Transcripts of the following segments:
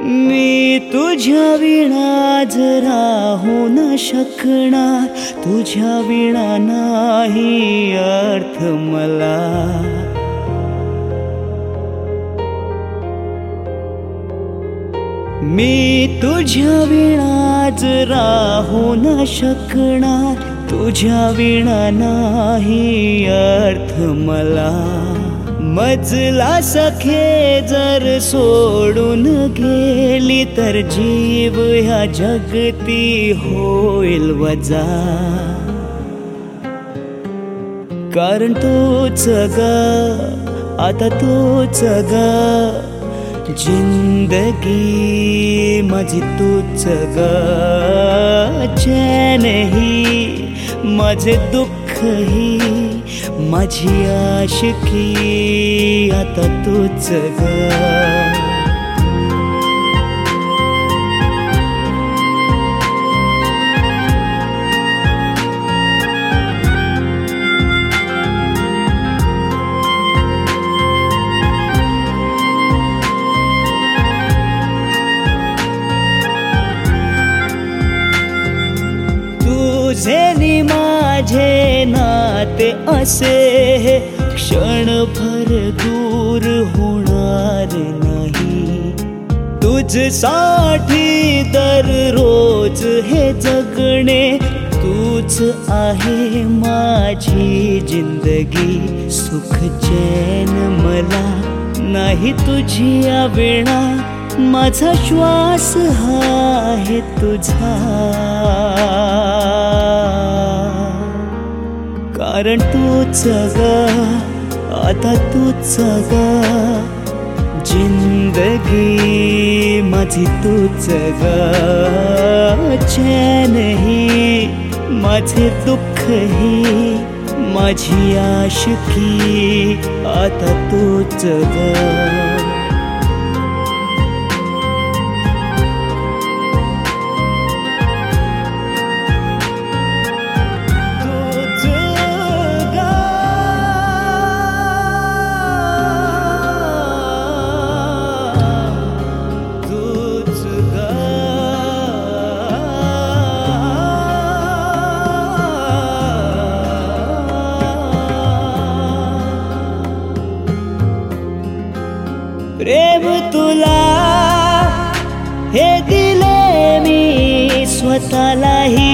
मी तुझ्या विणा राहू न शकणार, तुझ्या विणा नाही अर्थ मला. मी तुझ्या विणा राहू न शकणार, तुझ्या विणा नाही अर्थ मला. मजला सखे जर सोडून गेली तर जीव ह्या जगती होईल वजा. कारण तूच ग, आता तूच ग, जिंदगी माझी तूच ग. चैन ही माझे दुःख ही माझी आशिकी आता तूच ग. तुझे नि माझे नाते असे क्षणभर दूर होणार नाही. तुझसाठी दररोज हे जगणे, तूच आहे माझी जिंदगी. सुख चैन मला नाही तुझी विणा, माझा श्वास हा आहे तुझा. कारण तूच ग, आता तूच ग, जिंदगी माझी तूच ग. चैन ही माझे दुःख ही माझी आशिकी आता तूच ग. प्रेम तुला हे दिले मी स्वतःलाही,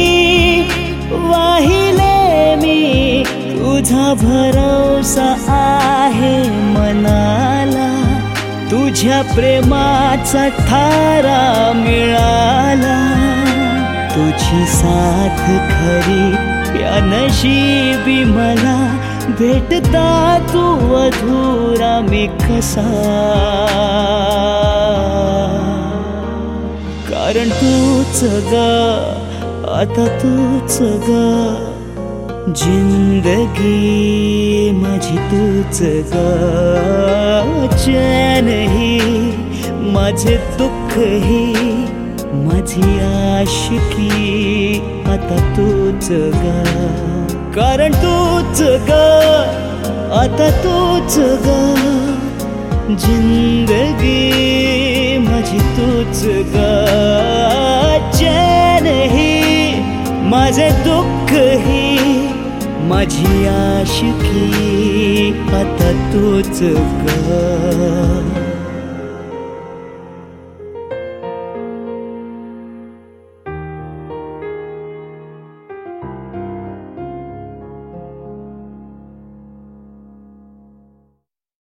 वाहिले मी तुझा भरोसा आहे मनाला. तुझ्या प्रेमाचा थारा मिळाला, तुझी साथ खरी या नशिबी मला. भेटता तू अधुरा मी कसा. कारण तूच ग, आता तूच ग, जिंदगी माझी तूच ग. चैन ही माझे दुःख ही माझी आशिकी आता तूच ग. कारण तूच ग, आता तूच ग, जिंदगी माझी तूच ग. चैन ही माझे दुःख ही माझी आशिकी आता तूच ग.